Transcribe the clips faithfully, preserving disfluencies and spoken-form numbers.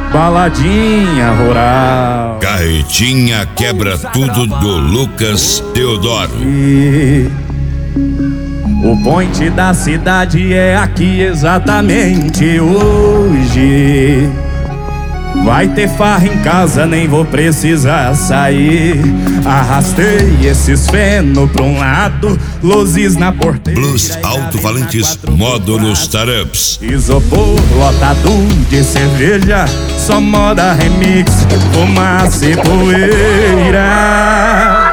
baladinha rural. Carretinha quebra tudo do Lucas Teodoro. E o point da cidade é aqui exatamente hoje. Vai ter farra em casa, nem vou precisar sair. Arrastei esses feno pra um lado, luzes na porteira. Blues Alto-Falantes Módulos Tarups. Isopor lotado de cerveja, só moda remix, fumaça e poeira.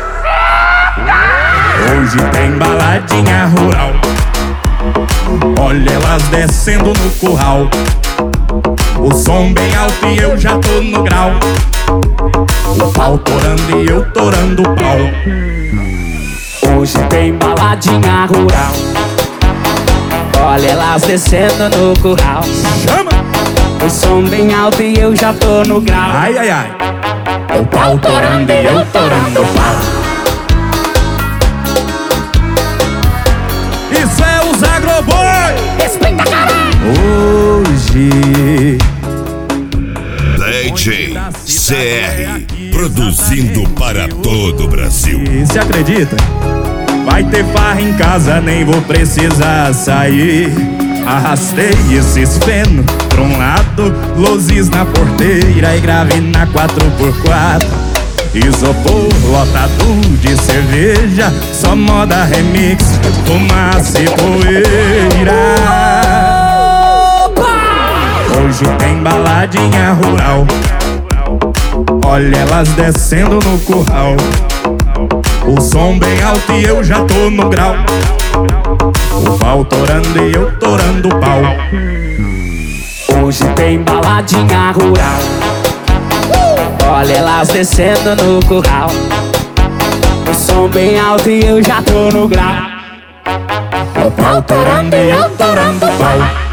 Hoje tem baladinha rural, olha elas descendo no curral. O som bem alto e eu já tô no grau. O pau torando e eu torando o pau. Hoje tem baladinha rural, olha elas descendo no curral. Chama! O som bem alto e eu já tô no grau. Ai, ai, ai. O pau torando e eu torando o pau. Isso é os Agroboy! Respeita, caralho! Hoje D J C R, produzindo para todo o Brasil. se acredita? Vai ter farra em casa, nem vou precisar sair. Arrastei esses feno pra um lado, luzes na porteira e grave na quatro por quatro. Isopor lotado de cerveja, só moda remix, fumaça e poeira. Hoje tem baladinha rural, olha elas descendo no curral. O som bem alto e eu já tô no grau. O pau torando e eu torando o pau. Hoje tem baladinha rural, olha elas descendo no curral. O som bem alto e eu já tô no grau. O pau torando e eu torando o pau.